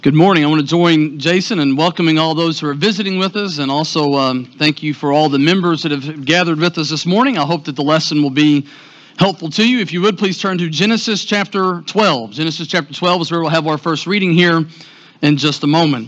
Good morning. I want to join Jason in welcoming all those who are visiting with us, and also thank you for all the members that have gathered with us this morning. I hope that the lesson will be helpful to you. If you would, please turn to Genesis chapter 12. Genesis chapter 12 is where we'll have our first reading here in just a moment.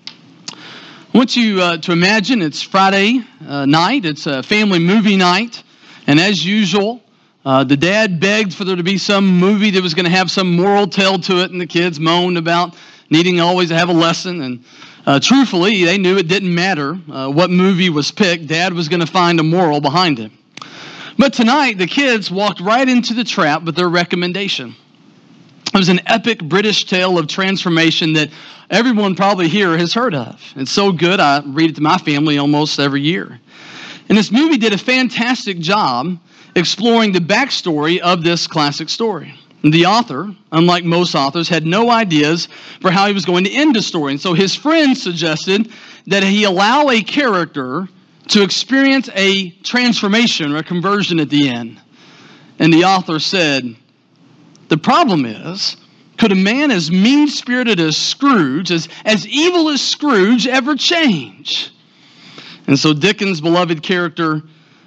I want you to imagine it's Friday night. It's a family movie night, and as usual, the dad begged for there to be some movie that was going to have some moral tale to it, and the kids moaned about needing always to have a lesson. And truthfully, they knew it didn't matter what movie was picked. Dad was going to find a moral behind it. But tonight, the kids walked right into the trap with their recommendation. It was an epic British tale of transformation that everyone probably here has heard of. It's so good, I read it to my family almost every year. And this movie did a fantastic job exploring the backstory of this classic story. The author, unlike most authors, had no ideas for how he was going to end the story. And so his friend suggested that he allow a character to experience a transformation or a conversion at the end. And the author said, the problem is, could a man as mean-spirited as Scrooge, as evil as Scrooge, ever change? And so Dickens' beloved character,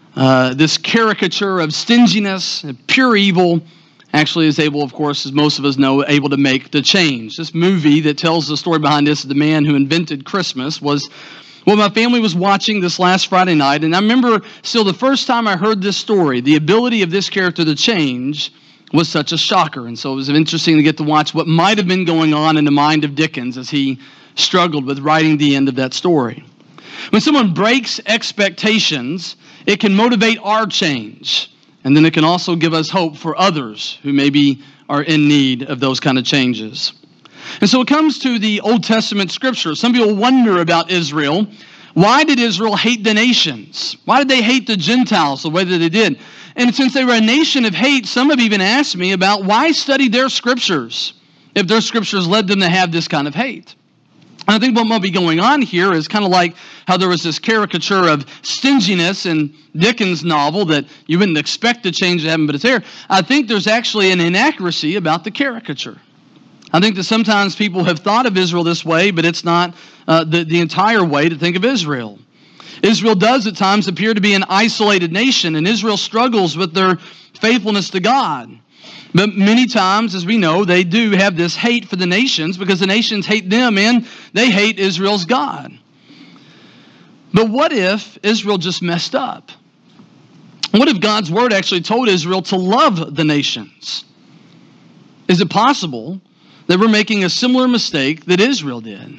this caricature of stinginess, pure evil, actually is able, of course, as most of us know, able to make the change. This movie that tells the story behind this, the man who invented Christmas, was what my family was watching this last Friday night. And I remember still the first time I heard this story, the ability of this character to change was such a shocker. And so it was interesting to get to watch what might have been going on in the mind of Dickens as he struggled with writing the end of that story. When someone breaks expectations, it can motivate our change. And then it can also give us hope for others who maybe are in need of those kind of changes. And so it comes to the Old Testament scripture. Some people wonder about Israel. Why did Israel hate the nations? Why did they hate the Gentiles the way that they did? And since they were a nation of hate, some have even asked me about why study their scriptures if their scriptures led them to have this kind of hate. And I think what might be going on here is kind of like how there was this caricature of stinginess in Dickens' novel that you wouldn't expect to change to happen, but it's there. I think there's actually an inaccuracy about the caricature. I think that sometimes people have thought of Israel this way, but it's not the entire way to think of Israel. Israel does at times appear to be an isolated nation, and Israel struggles with their faithfulness to God. But many times, as we know, they do have this hate for the nations because the nations hate them and they hate Israel's God. But what if Israel just messed up? What if God's word actually told Israel to love the nations? Is it possible that we're making a similar mistake that Israel did?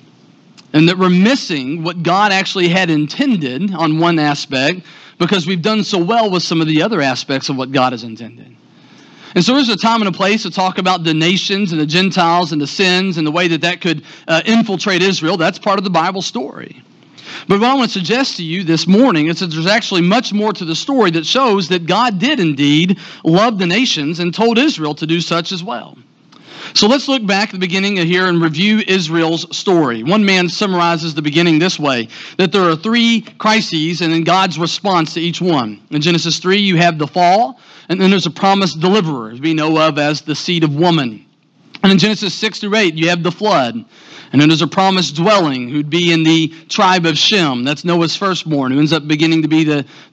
And that we're missing what God actually had intended on one aspect because we've done so well with some of the other aspects of what God has intended. And so there's a time and a place to talk about the nations and the Gentiles and the sins and the way that could infiltrate Israel. That's part of the Bible story. But what I want to suggest to you this morning is that there's actually much more to the story that shows that God did indeed love the nations and told Israel to do such as well. So let's look back at the beginning here and review Israel's story. One man summarizes the beginning this way, that there are three crises and then God's response to each one. In Genesis 3, you have the fall, and then there's a promised deliverer, as we know of as the seed of woman. And in Genesis 6 through 8, you have the flood. And then there's a promised dwelling who'd be in the tribe of Shem. That's Noah's firstborn, who ends up beginning to be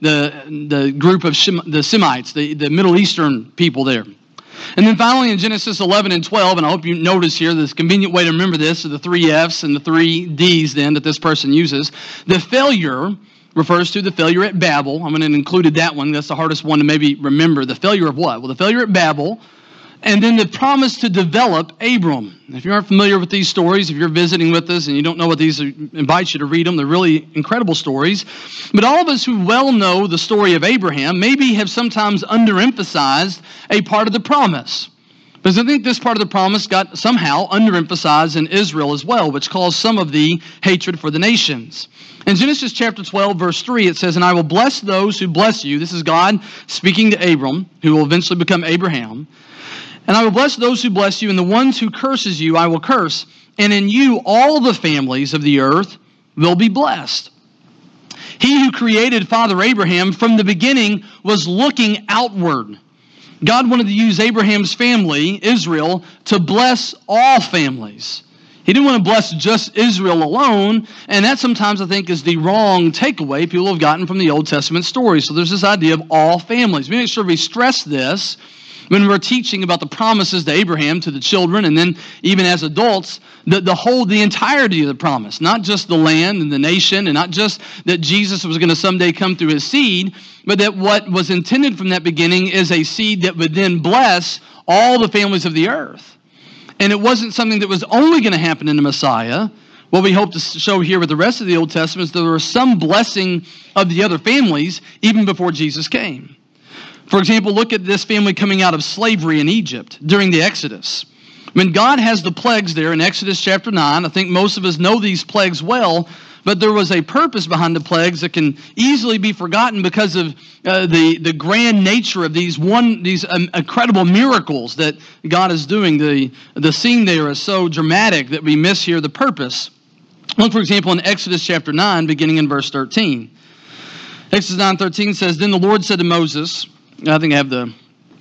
the group of the Semites, the Middle Eastern people there. And then finally in Genesis 11 and 12, and I hope you notice here, this convenient way to remember this are the three F's and the three D's then that this person uses. The failure refers to the failure at Babel. I'm going to include that one. That's the hardest one to maybe remember. The failure of what? Well, the failure at Babel. And then the promise to develop Abram. If you aren't familiar with these stories, if you're visiting with us and you don't know what these are, I invite you to read them. They're really incredible stories. But all of us who well know the story of Abraham maybe have sometimes underemphasized a part of the promise. Because I think this part of the promise got somehow underemphasized in Israel as well, which caused some of the hatred for the nations. In Genesis chapter 12, verse 3, it says, "And I will bless those who bless you." This is God speaking to Abram, who will eventually become Abraham. "And I will bless those who bless you, and the ones who curses you I will curse. And in you all the families of the earth will be blessed." He who created Father Abraham from the beginning was looking outward. God wanted to use Abraham's family, Israel, to bless all families. He didn't want to bless just Israel alone, and that sometimes I think is the wrong takeaway people have gotten from the Old Testament story. So there's this idea of all families. We make sure we stress this when we're teaching about the promises to Abraham, to the children, and then even as adults, the entirety of the promise, not just the land and the nation, and not just that Jesus was going to someday come through his seed, but that what was intended from that beginning is a seed that would then bless all the families of the earth. And it wasn't something that was only going to happen in the Messiah. What we hope to show here with the rest of the Old Testament is there was some blessing of the other families even before Jesus came. For example, look at this family coming out of slavery in Egypt during the Exodus. When God has the plagues there in Exodus chapter 9, I think most of us know these plagues well, but there was a purpose behind the plagues that can easily be forgotten because of the grand nature of these incredible miracles that God is doing. The scene there is so dramatic that we miss here the purpose. Look, for example, in Exodus chapter 9, beginning in verse 13. Exodus 9:13 says, "Then the Lord said to Moses," I think I have the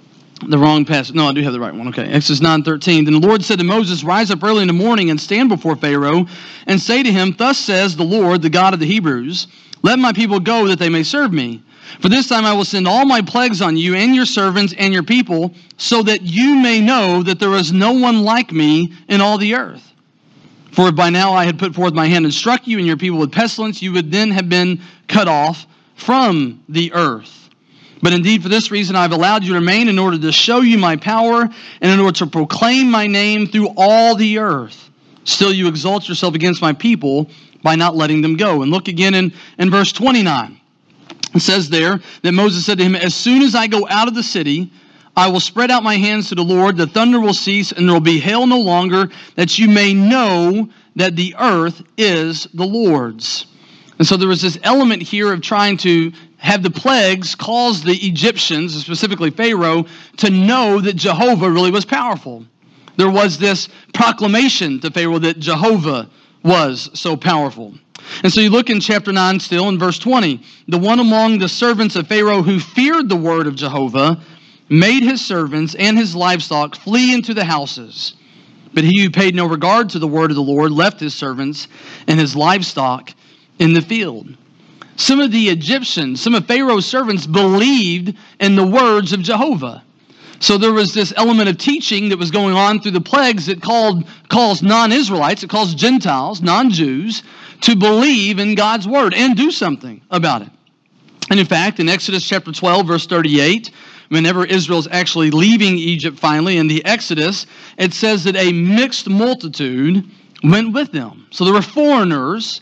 wrong passage. No, I do have the right one. Okay, Exodus 9:13. "Then the Lord said to Moses, Rise up early in the morning and stand before Pharaoh and say to him, Thus says the Lord, the God of the Hebrews, Let my people go that they may serve me. For this time I will send all my plagues on you and your servants and your people, so that you may know that there is no one like me in all the earth. For if by now I had put forth my hand and struck you and your people with pestilence, you would then have been cut off from the earth. But indeed, for this reason, I have allowed you to remain in order to show you my power and in order to proclaim my name through all the earth. Still, you exalt yourself against my people by not letting them go." And look again in verse 29. It says there that Moses said to him, "As soon as I go out of the city, I will spread out my hands to the Lord. The thunder will cease and there will be hail no longer, that you may know that the earth is the Lord's." And so there was this element here of trying to have the plagues cause the Egyptians, specifically Pharaoh, to know that Jehovah really was powerful. There was this proclamation to Pharaoh that Jehovah was so powerful. And so you look in chapter 9 still in verse 20. "The one among the servants of Pharaoh who feared the word of Jehovah made his servants and his livestock flee into the houses. But he who paid no regard to the word of the Lord left his servants and his livestock in the field." Some of the Egyptians, some of Pharaoh's servants believed in the words of Jehovah. So there was this element of teaching that was going on through the plagues that calls non-Israelites, it calls Gentiles, non-Jews, to believe in God's word and do something about it. And in fact, in Exodus chapter 12, verse 38, whenever Israel's actually leaving Egypt finally in the Exodus, it says that a mixed multitude went with them. So there were foreigners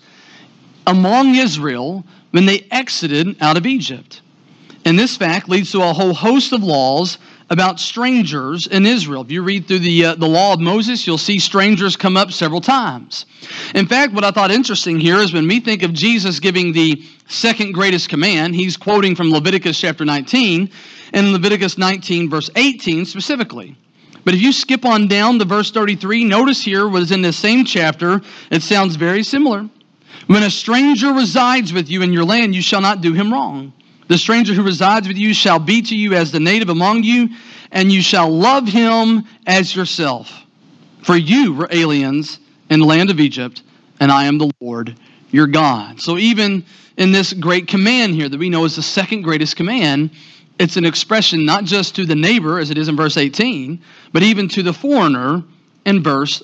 among Israel when they exited out of Egypt. And this fact leads to a whole host of laws about strangers in Israel. If you read through the law of Moses, you'll see strangers come up several times. In fact, what I thought interesting here is when we think of Jesus giving the second greatest command, he's quoting from Leviticus chapter 19, and Leviticus 19 verse 18 specifically. But if you skip on down to verse 33, notice here what is in this same chapter, it sounds very similar. "When a stranger resides with you in your land, you shall not do him wrong. The stranger who resides with you shall be to you as the native among you, and you shall love him as yourself. For you were aliens in the land of Egypt, and I am the Lord your God." So even in this great command here that we know is the second greatest command, it's an expression not just to the neighbor, as it is in verse 18, but even to the foreigner in verse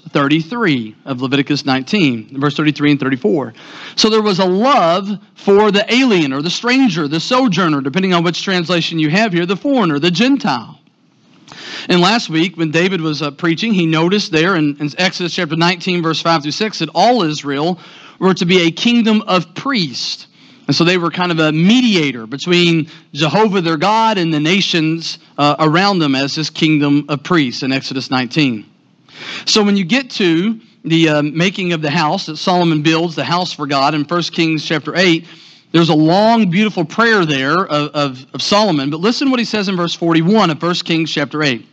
33 of Leviticus 19, verse 33 and 34. So there was a love for the alien or the stranger, the sojourner, depending on which translation you have here, the foreigner, the Gentile. And last week when David was preaching, he noticed there in Exodus chapter 19, verse 5 through 6, that all Israel were to be a kingdom of priests. And so they were kind of a mediator between Jehovah their God and the nations around them as this kingdom of priests in Exodus 19. So when you get to the making of the house that Solomon builds, the house for God in 1 Kings chapter 8, there's a long, beautiful prayer there of Solomon. But listen to what he says in verse 41 of 1 Kings chapter 8.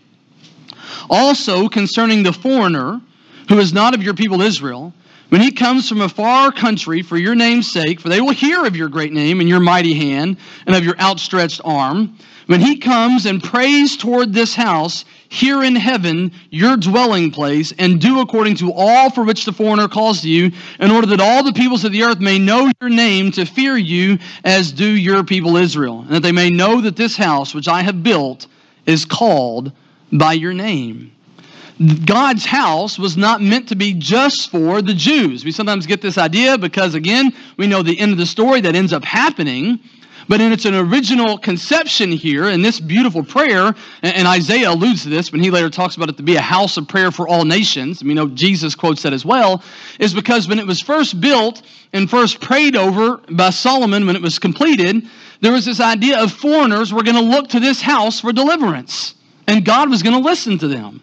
"Also concerning the foreigner who is not of your people Israel, when he comes from a far country for your name's sake, for they will hear of your great name and your mighty hand and of your outstretched arm, when he comes and prays toward this house, here in heaven your dwelling place, and do according to all for which the foreigner calls to you, in order that all the peoples of the earth may know your name, to fear you as do your people Israel, and that they may know that this house which I have built is called by your name. God's house was not meant to be just for the Jews. We sometimes get this idea because, again, we know the end of the story that ends up happening. But in its an original conception here, in this beautiful prayer, and Isaiah alludes to this when he later talks about it to be a house of prayer for all nations, and we know Jesus quotes that as well, is because when it was first built and first prayed over by Solomon when it was completed, there was this idea of foreigners were going to look to this house for deliverance, and God was going to listen to them.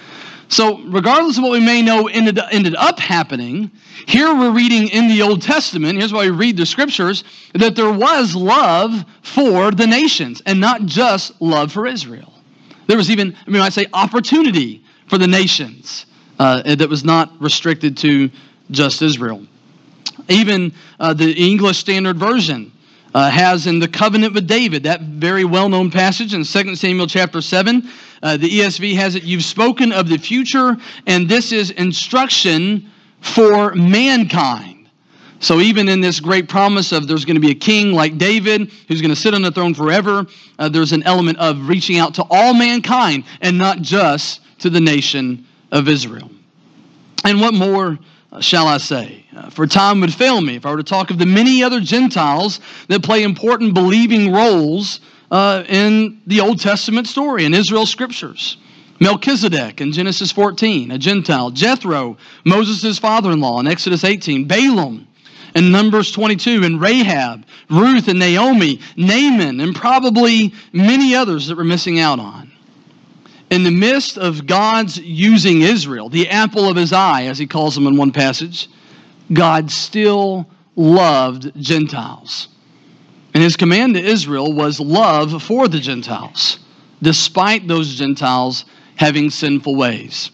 So regardless of what we may know ended up happening, here we're reading in the Old Testament, here's why we read the scriptures, that there was love for the nations and not just love for Israel. There was even, we might say, opportunity for the nations that was not restricted to just Israel. Even the English Standard Version has in the covenant with David, that very well-known passage in 2 Samuel chapter 7, the ESV has it, you've spoken of the future, and this is instruction for mankind. So even in this great promise of there's going to be a king like David who's going to sit on the throne forever, there's an element of reaching out to all mankind and not just to the nation of Israel. And what more shall I say? For time would fail me if I were to talk of the many other Gentiles that play important believing roles in the Old Testament story, in Israel's scriptures. Melchizedek in Genesis 14, a Gentile. Jethro, Moses' father-in-law in Exodus 18. Balaam in Numbers 22. And Rahab, Ruth and Naomi, Naaman, and probably many others that we're missing out on. In the midst of God's using Israel, the apple of his eye, as he calls them in one passage, God still loved Gentiles. And his command to Israel was love for the Gentiles, despite those Gentiles having sinful ways.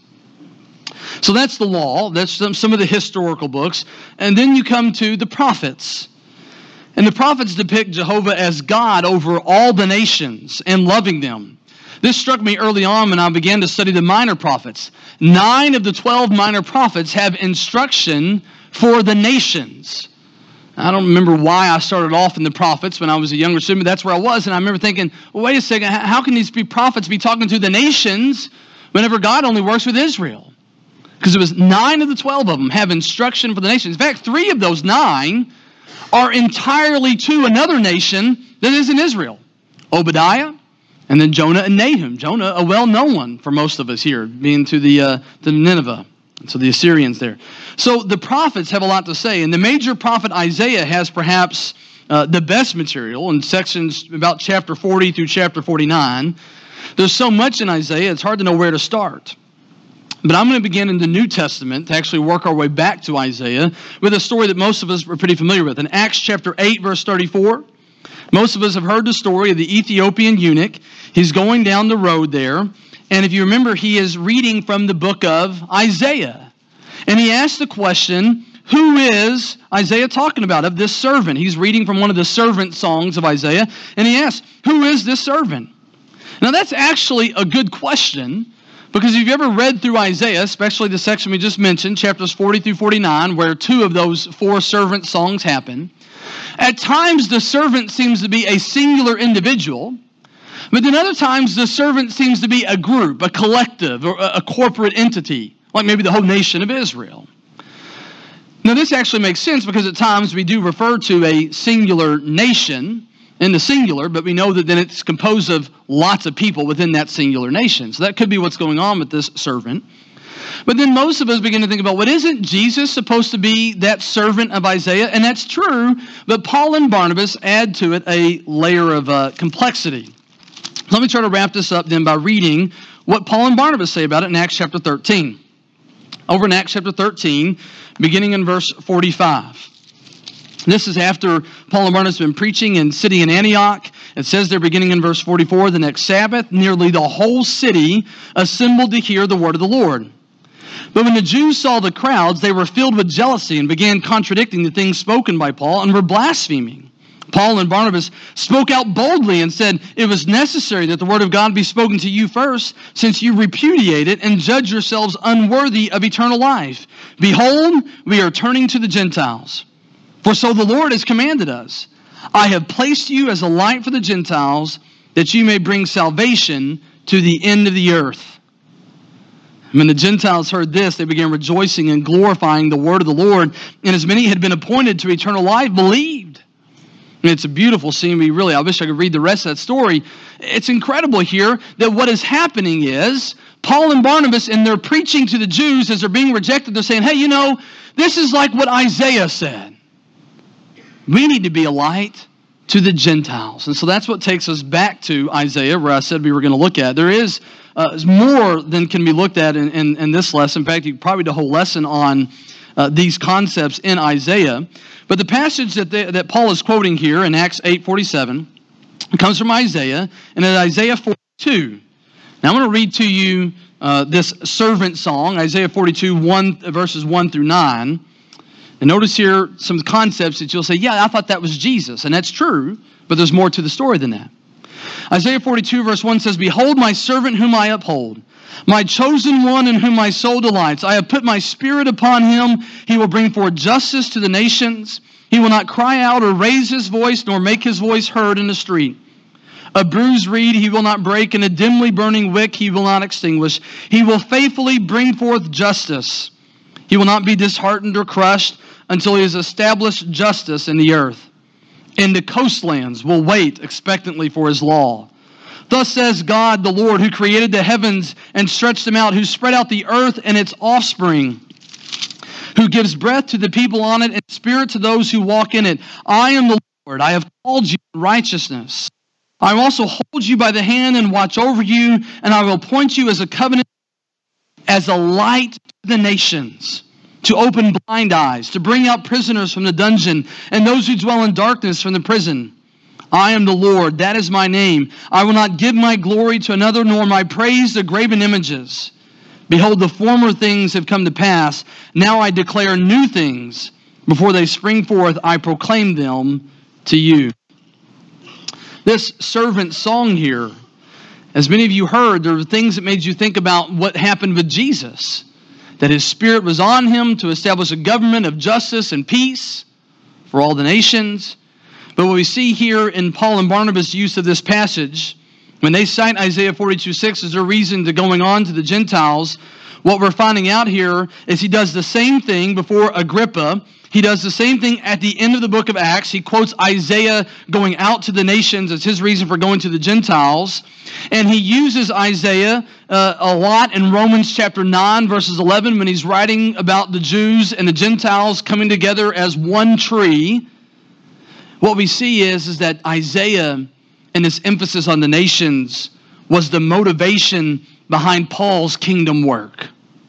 So that's the law. That's some of the historical books. And then you come to the prophets. And the prophets depict Jehovah as God over all the nations and loving them. This struck me early on when I began to study the minor prophets. 9 of the 12 minor prophets have instruction for the nations. I don't remember why I started off in the prophets when I was a younger student, but that's where I was. And I remember thinking, well, wait a second, how can these prophets be talking to the nations whenever God only works with Israel? Because it was 9 of the 12 of them have instruction for the nations. In fact, 3 of those 9 are entirely to another nation that isn't Israel. Obadiah, and then Jonah and Nahum. Jonah, a well-known one for most of us here, being to the Nineveh. So the Assyrians there. So the prophets have a lot to say. And the major prophet Isaiah has perhaps the best material in sections about chapter 40 through chapter 49. There's so much in Isaiah, it's hard to know where to start. But I'm going to begin in the New Testament to actually work our way back to Isaiah with a story that most of us are pretty familiar with. In Acts chapter 8, verse 34, most of us have heard the story of the Ethiopian eunuch. He's going down the road there. And if you remember, he is reading from the book of Isaiah. And he asks the question, who is Isaiah talking about? Of this servant. He's reading from one of the servant songs of Isaiah. And he asks, who is this servant? Now that's actually a good question, because if you've ever read through Isaiah, especially the section we just mentioned, chapters 40 through 49, where 2 of those 4 servant songs happen, at times the servant seems to be a singular individual, but then other times the servant seems to be a group, a collective, or a corporate entity, like maybe the whole nation of Israel. Now this actually makes sense because at times we do refer to a singular nation in the singular, but we know that then it's composed of lots of people within that singular nation. So that could be what's going on with this servant. But then most of us begin to think about, what isn't Jesus supposed to be that servant of Isaiah? And that's true, but Paul and Barnabas add to it a layer of complexity. Let me try to wrap this up then by reading what Paul and Barnabas say about it in Acts chapter 13. Over in Acts chapter 13, beginning in verse 45. This is after Paul and Barnabas have been preaching and sitting in Antioch. It says there, beginning in verse 44, the next Sabbath, nearly the whole city assembled to hear the word of the Lord. But when the Jews saw the crowds, they were filled with jealousy and began contradicting the things spoken by Paul and were blaspheming. Paul and Barnabas spoke out boldly and said, it was necessary that the word of God be spoken to you first, since you repudiate it and judge yourselves unworthy of eternal life. Behold, we are turning to the Gentiles. For so the Lord has commanded us. I have placed you as a light for the Gentiles, that you may bring salvation to the end of the earth. When the Gentiles heard this, they began rejoicing and glorifying the word of the Lord. And as many had been appointed to eternal life, believed. And it's a beautiful scene. I wish I could read the rest of that story. It's incredible here that what is happening is Paul and Barnabas, in their preaching to the Jews as they're being rejected, they're saying, hey, this is like what Isaiah said. We need to be a light to the Gentiles. And so that's what takes us back to Isaiah, where I said we were going to look at. There is more than can be looked at in this lesson. In fact, you could probably do a whole lesson on these concepts in Isaiah. But the passage that Paul is quoting here in Acts 8:47 comes from Isaiah, and in Isaiah 42. Now I'm going to read to you this servant song, Isaiah 42, verses 1 through 9. And notice here some concepts that you'll say, yeah, I thought that was Jesus. And that's true, but there's more to the story than that. Isaiah 42 verse 1 says, behold my servant whom I uphold, my chosen one in whom my soul delights. I have put my spirit upon him. He will bring forth justice to the nations. He will not cry out or raise his voice, nor make his voice heard in the street. A bruised reed he will not break, and a dimly burning wick he will not extinguish. He will faithfully bring forth justice. He will not be disheartened or crushed until he has established justice in the earth. And the coastlands will wait expectantly for his law. Thus says God, the Lord, who created the heavens and stretched them out, who spread out the earth and its offspring, who gives breath to the people on it and spirit to those who walk in it. I am the Lord. I have called you in righteousness. I will also hold you by the hand and watch over you, and I will appoint you as a covenant, as a light to the nations, to open blind eyes, to bring out prisoners from the dungeon, and those who dwell in darkness from the prison. I am the Lord, that is my name. I will not give my glory to another, nor my praise to graven images. Behold, the former things have come to pass. Now I declare new things. Before they spring forth, I proclaim them to you. This servant song here, as many of you heard, there were things that made you think about what happened with Jesus. That his spirit was on him to establish a government of justice and peace for all the nations. But what we see here in Paul and Barnabas' use of this passage, when they cite Isaiah 42:6 as their reason to going on to the Gentiles, what we're finding out here is he does the same thing before Agrippa. He does the same thing at the end of the book of Acts. He quotes Isaiah going out to the nations as his reason for going to the Gentiles. And he uses Isaiah a lot in Romans chapter 9, verses 11, when he's writing about the Jews and the Gentiles coming together as one tree. What we see is that Isaiah and his emphasis on the nations was the motivation behind Paul's kingdom work.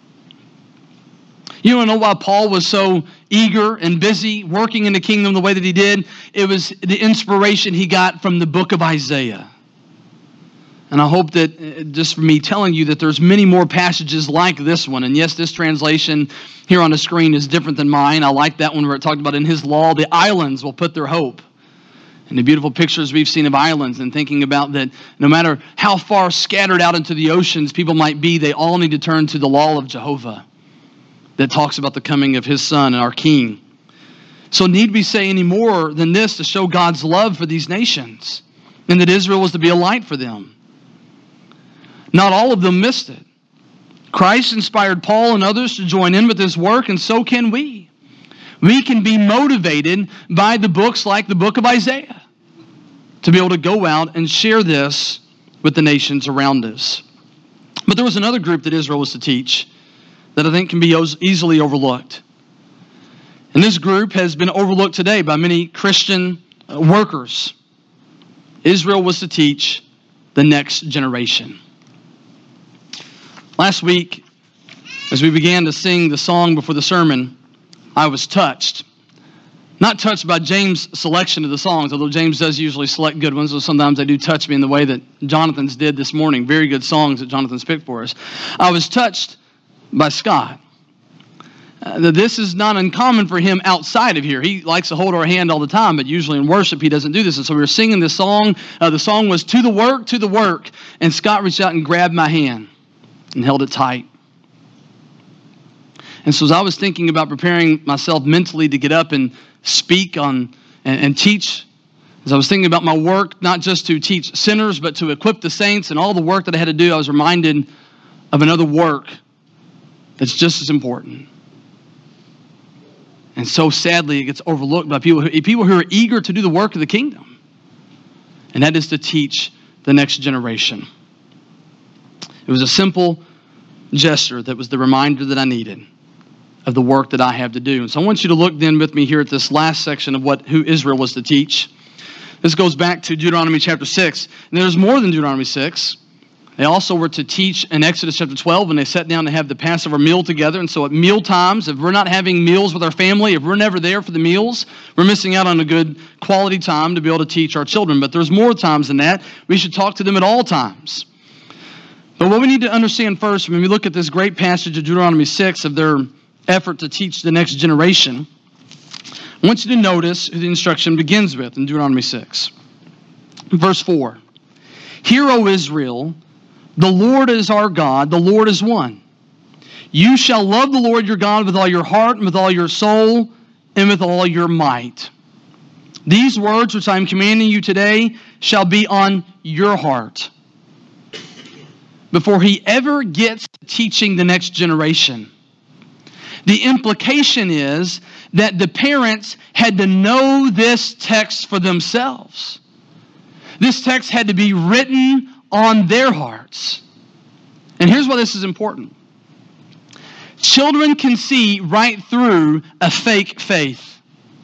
You don't know why Paul was so eager and busy working in the kingdom the way that he did? It was the inspiration he got from the book of Isaiah. And I hope that just from me telling you that there's many more passages like this one. And yes, this translation here on the screen is different than mine. I like that one where it talked about in his law, the islands will put their hope. And the beautiful pictures we've seen of islands, and thinking about that no matter how far scattered out into the oceans people might be, they all need to turn to the law of Jehovah that talks about the coming of his son and our king. So need we say any more than this to show God's love for these nations, and that Israel was to be a light for them? Not all of them missed it. Christ inspired Paul and others to join in with his work, and so can we. We can be motivated by the books like the book of Isaiah to be able to go out and share this with the nations around us. But there was another group that Israel was to teach that I think can be easily overlooked. And this group has been overlooked today by many Christian workers. Israel was to teach the next generation. Last week, as we began to sing the song before the sermon, I was touched. Not touched by James' selection of the songs, although James does usually select good ones, so sometimes they do touch me in the way that Jonathan's did this morning. Very good songs that Jonathan's picked for us. I was touched by Scott. This is not uncommon for him outside of here. He likes to hold our hand all the time, but usually in worship he doesn't do this. And so we were singing this song. The song was To the Work. And Scott reached out and grabbed my hand and held it tight. And so as I was thinking about preparing myself mentally to get up and speak on and teach, as I was thinking about my work, not just to teach sinners, but to equip the saints and all the work that I had to do, I was reminded of another work that's just as important. And so sadly, it gets overlooked by people who are eager to do the work of the kingdom. And that is to teach the next generation. It was a simple gesture that was the reminder that I needed of the work that I have to do. And so I want you to look then with me here at this last section of who Israel was to teach. This goes back to Deuteronomy chapter 6. And there's more than Deuteronomy 6. They also were to teach in Exodus chapter 12 when they sat down to have the Passover meal together. And so at meal times, if we're not having meals with our family, if we're never there for the meals, we're missing out on a good quality time to be able to teach our children. But there's more times than that. We should talk to them at all times. But what we need to understand first, when we look at this great passage of Deuteronomy 6 of their effort to teach the next generation, I want you to notice who the instruction begins with in Deuteronomy 6. Verse 4. Hear, O Israel, the Lord is our God, the Lord is one. You shall love the Lord your God with all your heart and with all your soul and with all your might. These words which I am commanding you today shall be on your heart. Before he ever gets to teaching the next generation, the implication is that the parents had to know this text for themselves. This text had to be written on their hearts. And here's why this is important. Children can see right through a fake faith.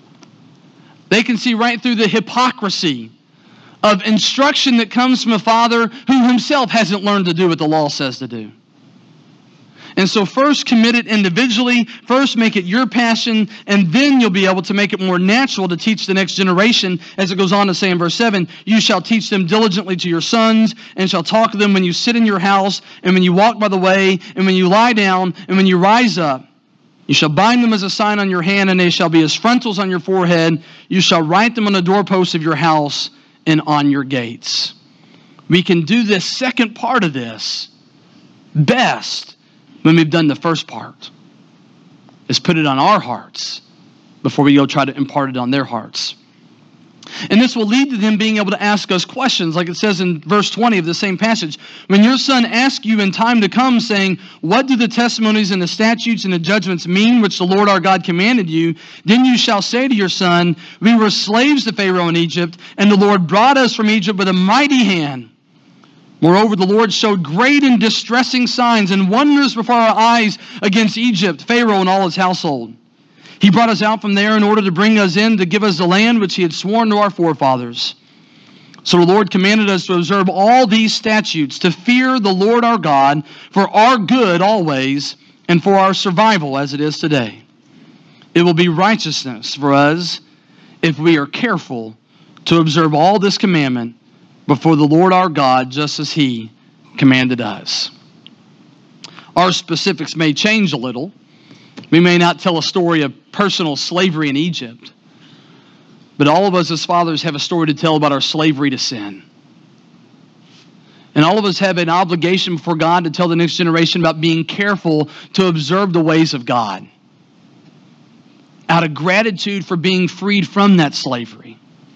They can see right through the hypocrisy of instruction that comes from a father who himself hasn't learned to do what the law says to do. And so first commit it individually, first make it your passion, and then you'll be able to make it more natural to teach the next generation. As it goes on to say in verse 7, you shall teach them diligently to your sons, and shall talk to them when you sit in your house, and when you walk by the way, and when you lie down, and when you rise up. You shall bind them as a sign on your hand, and they shall be as frontals on your forehead. You shall write them on the doorposts of your house and on your gates. We can do this second part of this best when we've done the first part, is put it on our hearts before we go try to impart it on their hearts. And this will lead to them being able to ask us questions, like it says in verse 20 of the same passage. When your son asks you in time to come, saying, what do the testimonies and the statutes and the judgments mean, which the Lord our God commanded you? Then you shall say to your son, we were slaves to Pharaoh in Egypt, and the Lord brought us from Egypt with a mighty hand. Moreover, the Lord showed great and distressing signs and wonders before our eyes against Egypt, Pharaoh and all his household. He brought us out from there in order to bring us in to give us the land which he had sworn to our forefathers. So the Lord commanded us to observe all these statutes, to fear the Lord our God for our good always and for our survival as it is today. It will be righteousness for us if we are careful to observe all this commandment before the Lord our God, just as he commanded us. Our specifics may change a little. We may not tell a story of personal slavery in Egypt, but all of us as fathers have a story to tell about our slavery to sin. And all of us have an obligation before God to tell the next generation about being careful to observe the ways of God, out of gratitude for being freed from that slavery.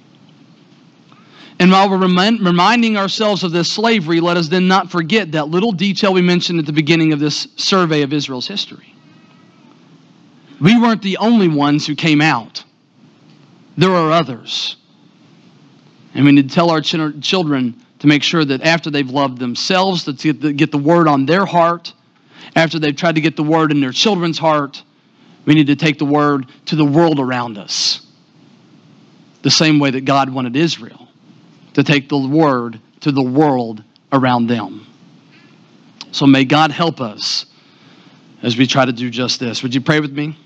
And while we're reminding ourselves of this slavery, let us then not forget that little detail we mentioned at the beginning of this survey of Israel's history. We weren't the only ones who came out. There are others. And we need to tell our children to make sure that after they've loved themselves, to get the word on their heart, after they've tried to get the word in their children's heart, we need to take the word to the world around us. The same way that God wanted Israel to take the word to the world around them. So may God help us as we try to do just this. Would you pray with me?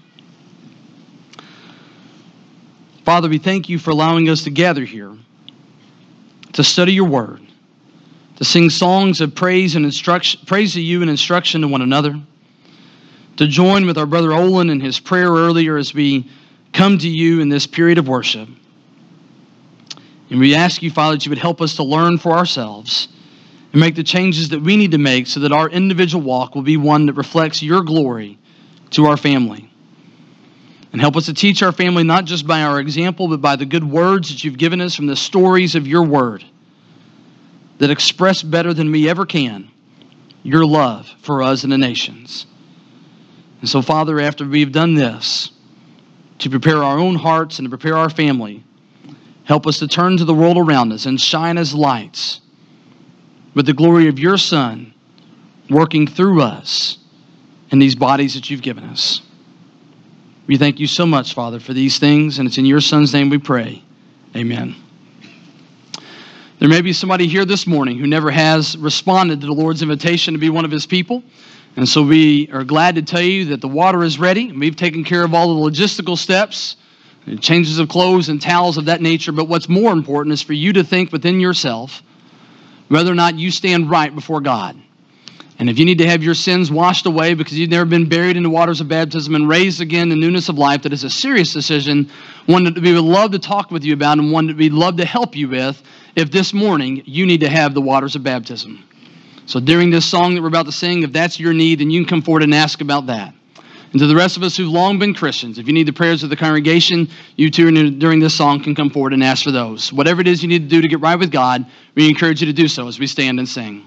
Father, we thank you for allowing us to gather here to study your word, to sing songs of praise and instruction, praise to you and instruction to one another, to join with our brother Olin in his prayer earlier as we come to you in this period of worship. And we ask you, Father, that you would help us to learn for ourselves and make the changes that we need to make so that our individual walk will be one that reflects your glory to our family. And help us to teach our family not just by our example, but by the good words that you've given us from the stories of your word that express better than we ever can your love for us and the nations. And so, Father, after we've done this, to prepare our own hearts and to prepare our family, help us to turn to the world around us and shine as lights with the glory of your Son working through us in these bodies that you've given us. We thank you so much, Father, for these things, and it's in your Son's name we pray. Amen. There may be somebody here this morning who never has responded to the Lord's invitation to be one of his people. And so we are glad to tell you that the water is ready. We've taken care of all the logistical steps, changes of clothes and towels of that nature. But what's more important is for you to think within yourself whether or not you stand right before God. And if you need to have your sins washed away because you've never been buried in the waters of baptism and raised again in newness of life, that is a serious decision, one that we would love to talk with you about and one that we'd love to help you with if this morning you need to have the waters of baptism. So during this song that we're about to sing, if that's your need, then you can come forward and ask about that. And to the rest of us who've long been Christians, if you need the prayers of the congregation, you too during this song can come forward and ask for those. Whatever it is you need to do to get right with God, we encourage you to do so as we stand and sing.